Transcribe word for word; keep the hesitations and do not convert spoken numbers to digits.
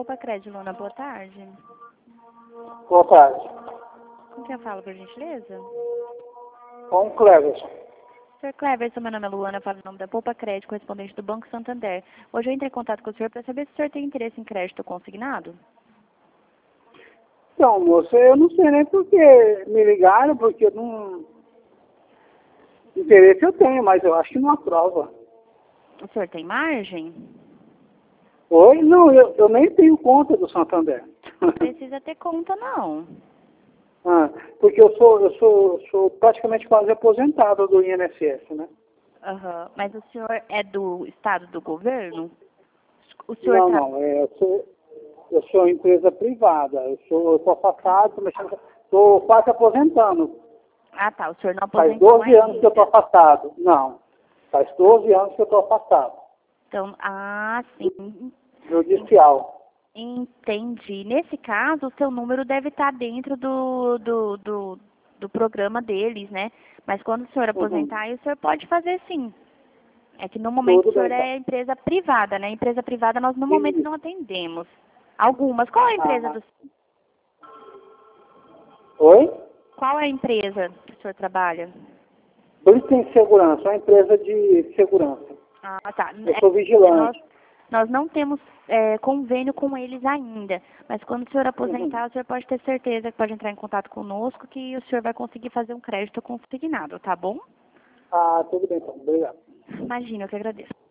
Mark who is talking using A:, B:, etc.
A: Poupa Crédito, Luna, boa tarde.
B: Boa tarde.
A: Com quem eu falo, por gentileza?
B: Com o Cleverson.
A: senhor Cleverson, meu nome é Luana, eu falo em nome da Poupa Crédito, correspondente do Banco Santander. Hoje eu entrei em contato com o senhor para saber se o senhor tem interesse em crédito consignado.
B: Então, moça, eu não sei nem por que me ligaram, porque eu não... Interesse eu tenho, mas eu acho que não aprova.
A: O senhor tem margem?
B: Oi? Não, eu, eu nem tenho conta do Santander.
A: Não precisa ter conta, não.
B: Ah, porque eu sou, eu sou, eu sou praticamente quase aposentado do I N S S, né?
A: Uhum. Mas o senhor é do estado do governo? O senhor
B: Não,
A: tá...
B: não, é, eu sou, eu sou empresa privada, eu sou, eu sou afastado, estou quase aposentando.
A: Ah, tá, o senhor não
B: Faz
A: aposentou
B: doze anos que eu estou
A: ainda.
B: afastado. Não, faz doze anos que eu estou afastado.
A: Então, ah, sim.
B: Judicial.
A: Entendi. Nesse caso, o seu número deve estar dentro do, do, do, do programa deles, né? Mas quando o senhor
B: Uhum.
A: aposentar, aí o senhor pode fazer sim. É que no momento o
B: Tudo bem,
A: senhor
B: então.
A: é empresa privada, né? Empresa privada nós no momento
B: Isso.
A: não atendemos. Algumas. Qual é a empresa
B: Ah,
A: do
B: oi?
A: Qual é a empresa que o senhor trabalha?
B: Britem Segurança, uma empresa de segurança.
A: Ah, tá.
B: Eu
A: É,
B: sou
A: é, nós,
B: vigilante.
A: nós não temos é, convênio com eles ainda, mas quando o senhor
B: Uhum.
A: aposentar, o senhor pode ter certeza que pode entrar em contato conosco que o senhor vai conseguir fazer um crédito consignado, tá bom?
B: Ah, tudo bem, então. Obrigado.
A: Imagina, eu que agradeço.